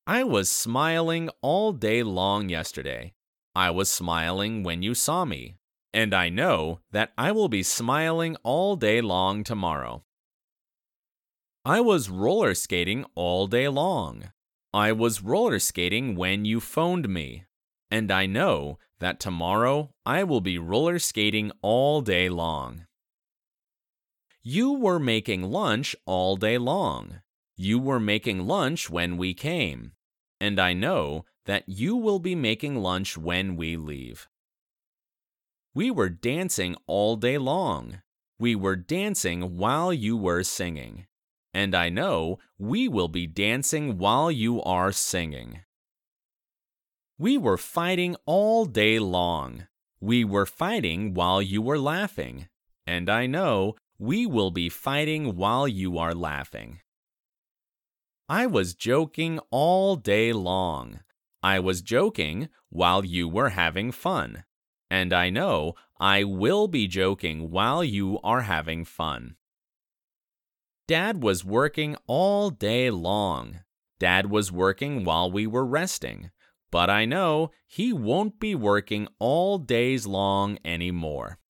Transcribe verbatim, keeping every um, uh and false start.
I was smiling all day long yesterday. I was smiling when you saw me. And I know that I will be smiling all day long tomorrow. I was roller skating all day long. I was roller skating when you phoned me. And I know that tomorrow I will be roller skating all day long. You were making lunch all day long. You were making lunch when we came. And I know that you will be making lunch when we leave. We were dancing all day long. We were dancing while you were singing. And I know we will be dancing while you are singing. We were fighting all day long. We were fighting while you were laughing. And I know we will be fighting while you are laughing. I was joking all day long. I was joking while you were having fun. And I know I will be joking while you are having fun. Dad was working all day long. Dad was working while we were resting. But I know he won't be working all days long anymore.